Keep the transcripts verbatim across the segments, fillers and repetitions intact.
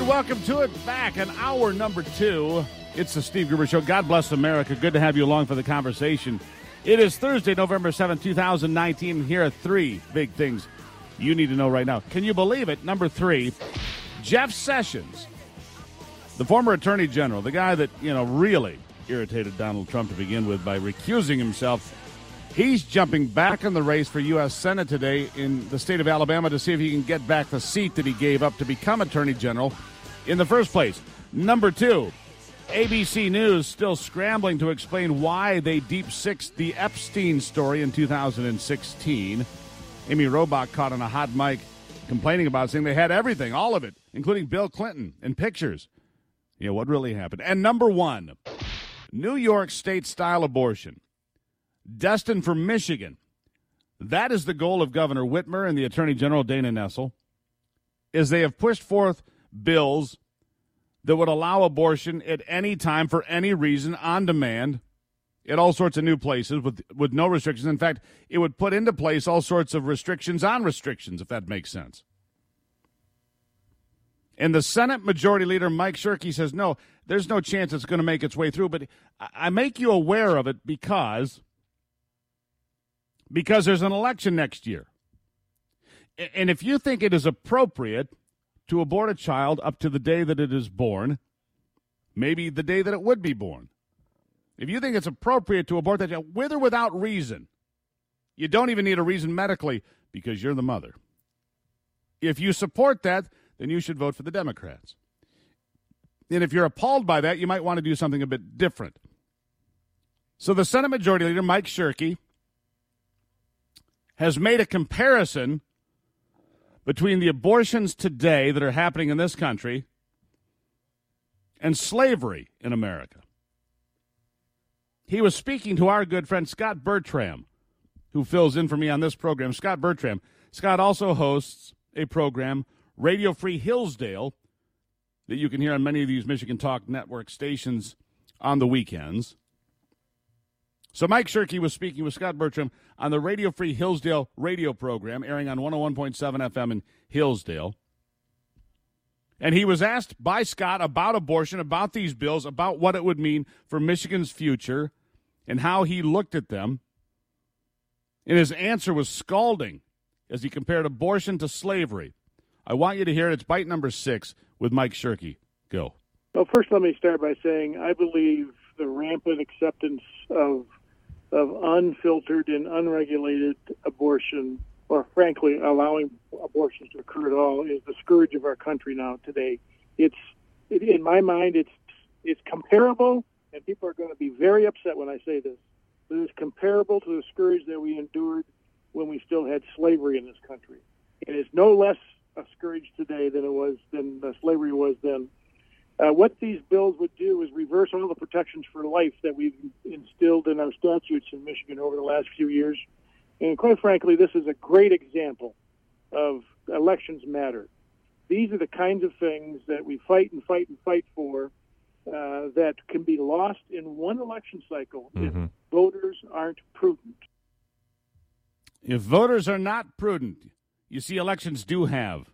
welcome to it. Back in hour number two. It's the Steve Gruber Show. God bless America. Good to have you along for the conversation. It is Thursday, November seventh, twenty nineteen. Here are three big things you need to know right now. Can you believe it? Number three, Jeff Sessions, the former Attorney General, the guy that, you know, really irritated Donald Trump to begin with by recusing himself. He's jumping back in the race for U S Senate today in the state of Alabama to see if he can get back the seat that he gave up to become Attorney General in the first place. Number two, A B C News still scrambling to explain why they deep-sixed the Epstein story in two thousand sixteen. Amy Robach caught on a hot mic complaining about it, saying they had everything, all of it, including Bill Clinton and pictures. You know, what really happened. And number one, New York state-style abortion, destined for Michigan. That is the goal of Governor Whitmer and the Attorney General Dana Nessel, is they have pushed forth bills that would allow abortion at any time for any reason on demand at all sorts of new places with, with no restrictions. In fact, it would put into place all sorts of restrictions on restrictions, if that makes sense. And the Senate Majority Leader, Mike Shirkey, says, no, there's no chance it's going to make its way through. But I make you aware of it because, because there's an election next year. And if you think it is appropriate to abort a child up to the day that it is born, maybe the day that it would be born, if you think it's appropriate to abort that child with or without reason, you don't even need a reason medically because you're the mother. If you support that, then you should vote for the Democrats. And if you're appalled by that, you might want to do something a bit different. So the Senate Majority Leader, Mike Shirkey, has made a comparison between the abortions today that are happening in this country and slavery in America. He was speaking to our good friend Scott Bertram, who fills in for me on this program. Scott Bertram. Scott also hosts a program, Radio Free Hillsdale, that you can hear on many of these Michigan Talk Network stations on the weekends. So Mike Shirkey was speaking with Scott Bertram on the Radio Free Hillsdale radio program, airing on one oh one point seven F M in Hillsdale. And he was asked by Scott about abortion, about these bills, about what it would mean for Michigan's future and how he looked at them. And his answer was scalding as he compared abortion to slavery. I want you to hear it. It's bite number six with Mike Shirkey. Go. Well, first let me start by saying I believe the rampant acceptance of of unfiltered and unregulated abortion, or frankly, allowing abortions to occur at all, is the scourge of our country now today. It's, it, in my mind, it's it's comparable, and people are going to be very upset when I say this, but it's comparable to the scourge that we endured when we still had slavery in this country. It is no less a scourge today than it was than the slavery was then. Uh, what these bills would do is reverse all the protections for life that we've instilled in our statutes in Michigan over the last few years. And quite frankly, this is a great example of elections matter. These are the kinds of things that we fight and fight and fight for uh, that can be lost in one election cycle mm-hmm. if voters aren't prudent. If voters are not prudent, you see, elections do have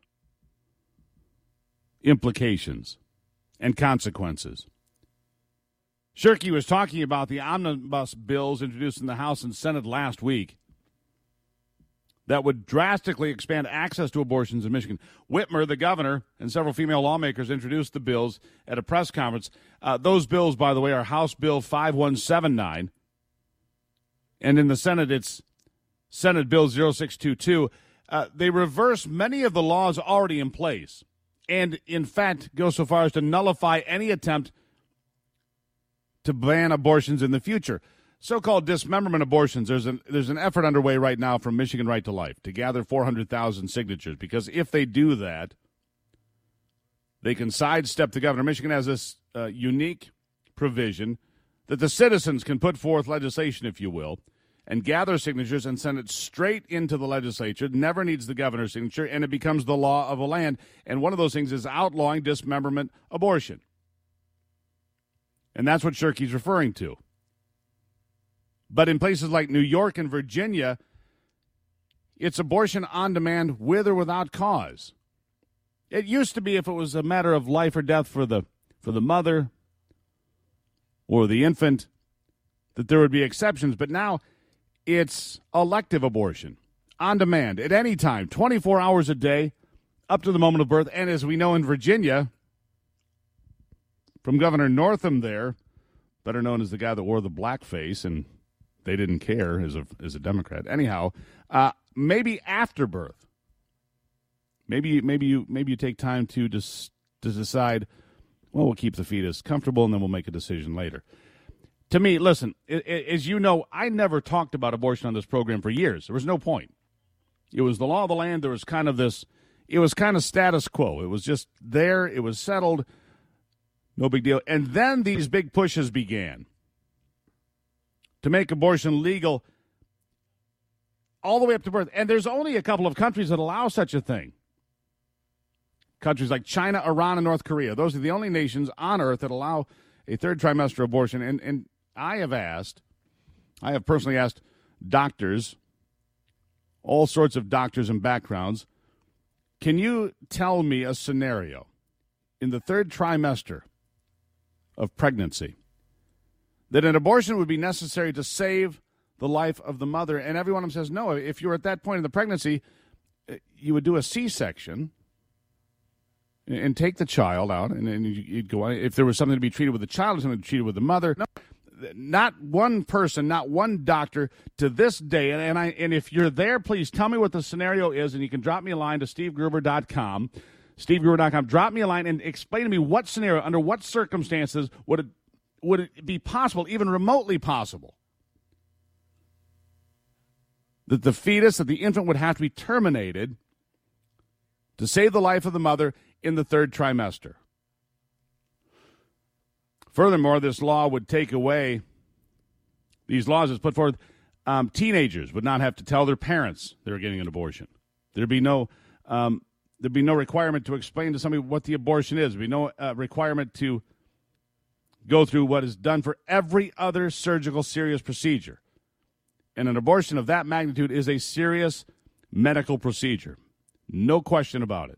implications and consequences. Shirkey was talking about the omnibus bills introduced in the House and Senate last week that would drastically expand access to abortions in Michigan. Whitmer, the governor, and several female lawmakers introduced the bills at a press conference. Uh, those bills, by the way, are House Bill five one seven nine, and in the Senate, it's Senate Bill zero six two two. Uh, they reverse many of the laws already in place, and, in fact, go so far as to nullify any attempt to ban abortions in the future. So-called dismemberment abortions, there's an, there's an effort underway right now from Michigan Right to Life to gather four hundred thousand signatures, because if they do that, they can sidestep the governor. Michigan has this uh, unique provision that the citizens can put forth legislation, if you will, and gather signatures and send it straight into the legislature. It never needs the governor's signature, and it becomes the law of a land. And one of those things is outlawing dismemberment abortion. And that's what Shirkey's referring to. But in places like New York and Virginia, it's abortion on demand with or without cause. It used to be if it was a matter of life or death for the for the mother or the infant, that there would be exceptions. But now it's elective abortion, on demand, at any time, twenty-four hours a day, up to the moment of birth. And as we know in Virginia, from Governor Northam there, better known as the guy that wore the blackface, and they didn't care as a, as a Democrat. Anyhow, uh, maybe after birth. Maybe maybe you maybe you take time to dis, to decide, well, we'll keep the fetus comfortable, and then we'll make a decision later. To me, listen, it, it, as you know, I never talked about abortion on this program for years. There was no point. It was the law of the land. There was kind of this, it was kind of status quo. It was just there. It was settled. No big deal. And then these big pushes began to make abortion legal all the way up to birth. And there's only a couple of countries that allow such a thing. Countries like China, Iran, and North Korea. Those are the only nations on earth that allow a third trimester abortion. And, and I have asked, I have personally asked doctors, all sorts of doctors and backgrounds, can you tell me a scenario in the third trimester of pregnancy that an abortion would be necessary to save the life of the mother? And every one of them says, no, if you were at that point in the pregnancy, you would do a C-section and take the child out, and then you'd go on. If there was something to be treated with the child, something to be treated with the mother. No, not one person, not one doctor to this day. And, and I and if you're there, please tell me what the scenario is, and you can drop me a line to steve gruber dot com. steve gruber dot com. Drop me a line and explain to me what scenario, under what circumstances would it would it be possible, even remotely possible, that the fetus, that the infant would have to be terminated to save the life of the mother in the third trimester. Furthermore, this law would take away, these laws as put forth, um, teenagers would not have to tell their parents they were getting an abortion. There'd be no um, there'd be no requirement to explain to somebody what the abortion is. There'd be no uh, requirement to go through what is done for every other surgical serious procedure. And an abortion of that magnitude is a serious medical procedure. No question about it.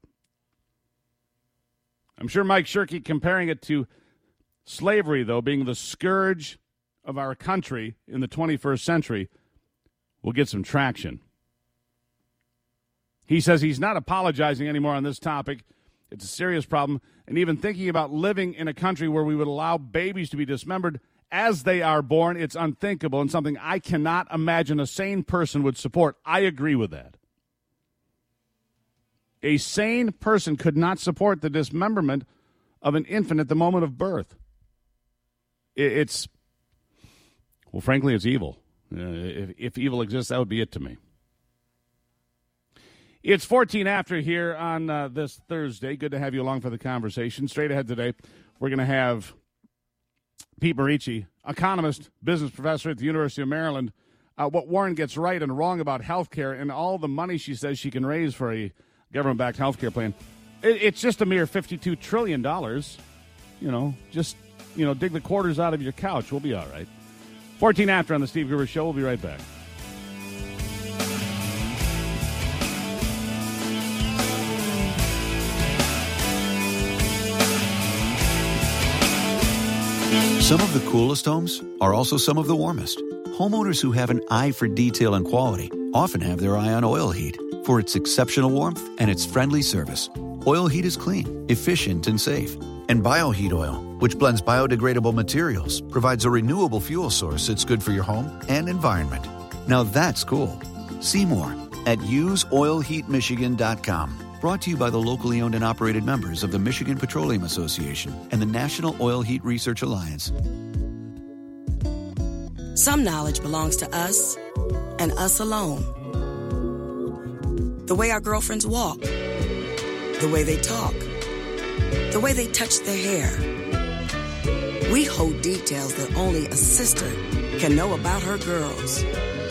I'm sure Mike Shirkey comparing it to slavery, though, being the scourge of our country in the twenty-first century, will get some traction. He says he's not apologizing anymore on this topic. It's a serious problem. And even thinking about living in a country where we would allow babies to be dismembered as they are born, it's unthinkable and something I cannot imagine a sane person would support. I agree with that. A sane person could not support the dismemberment of an infant at the moment of birth. It's, well, frankly, it's evil. Uh, if, if evil exists, that would be it to me. It's fourteen after here on uh, this Thursday. Good to have you along for the conversation. Straight ahead today, we're going to have Pete Merici, economist, business professor at the University of Maryland, uh, what Warren gets right and wrong about health care and all the money she says she can raise for a government-backed health care plan. It, it's just a mere fifty-two trillion dollars. You know, just, you know, dig the quarters out of your couch. We'll be all right. fourteen after on the Steve Gruber Show. We'll be right back. Some of the coolest homes are also some of the warmest. Homeowners who have an eye for detail and quality often have their eye on Oil Heat for its exceptional warmth and its friendly service. Oil Heat is clean, efficient, and safe. And BioHeat Oil, which blends biodegradable materials, provides a renewable fuel source that's good for your home and environment. Now that's cool. See more at use oil heat michigan dot com. Brought to you by the locally owned and operated members of the Michigan Petroleum Association and the National Oil Heat Research Alliance. Some knowledge belongs to us and us alone. The way our girlfriends walk, the way they talk, the way they touch their hair. We hold details that only a sister can know about her girls.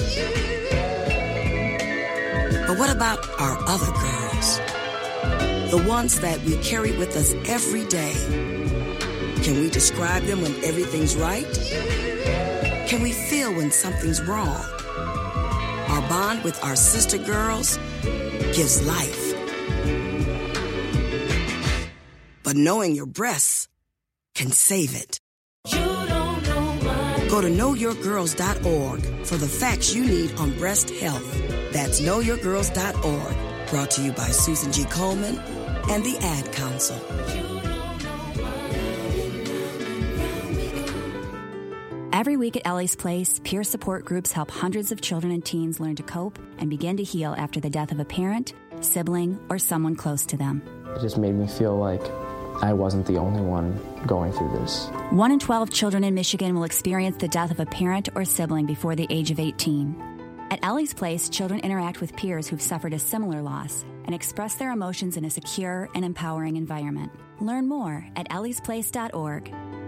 But what about our other girls? The ones that we carry with us every day. Can we describe them when everything's right? Can we feel when something's wrong? Our bond with our sister girls gives life. but knowing your breasts can save it. Go to know your girls dot org for the facts you need on breast health. That's know your girls dot org. Brought to you by Susan G. Komen and the Ad Council. Every week at Ellie's Place, peer support groups help hundreds of children and teens learn to cope and begin to heal after the death of a parent, sibling, or someone close to them. It just made me feel like I wasn't the only one going through this. One in twelve children in Michigan will experience the death of a parent or sibling before the age of eighteen. At Ellie's Place, children interact with peers who've suffered a similar loss and express their emotions in a secure and empowering environment. Learn more at ellies place dot org.